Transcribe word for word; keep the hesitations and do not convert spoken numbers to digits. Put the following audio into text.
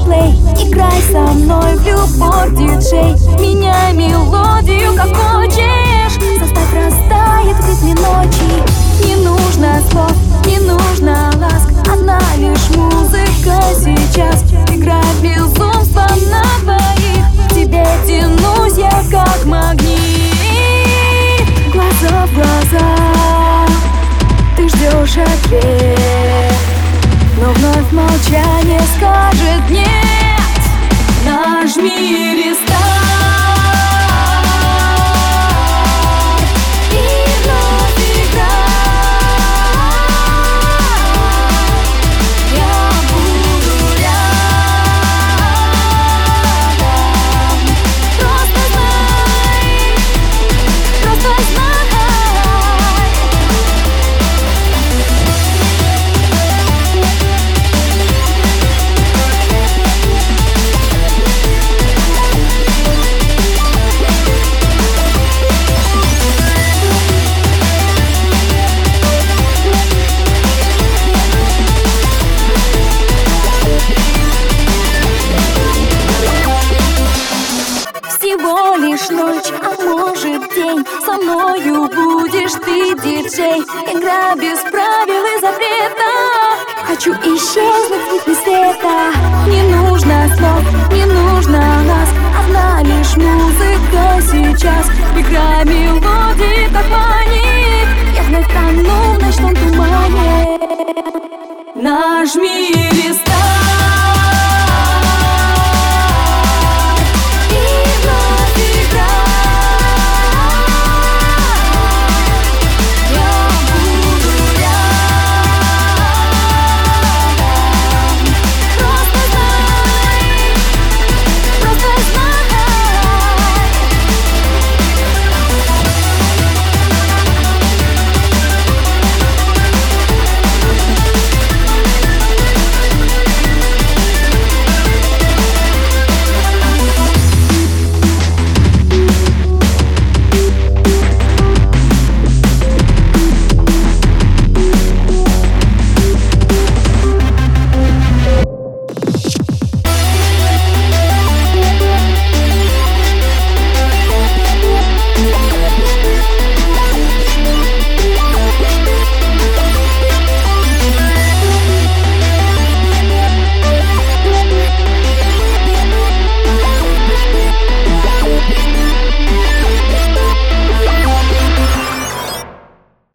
плей. Играй со мной в любовь, диджей. Меняй мелодию, как хочешь. Заставь растает в ритме ночи. Не нужно слов, не нужно ласк, одна лишь музыка сейчас. Играй безумство на двоих. К тебе тянусь я, как магнит. Глаза в глаза, ты ждешь ответ, но вновь молчание скажет нет. Нажми рестарт и вновь играй. Я буду рядом. Просто знай, просто знай. Всего лишь ночь, а может день. Со мною будешь ты, диджей. Игра без правил и запрета. Хочу исчезнуть в ритме света. Не нужно слов, не нужно нас, одна лишь музыка сейчас. Игра мелодии так манит. Я вновь тону в ночном тумане. Нажми рестарт.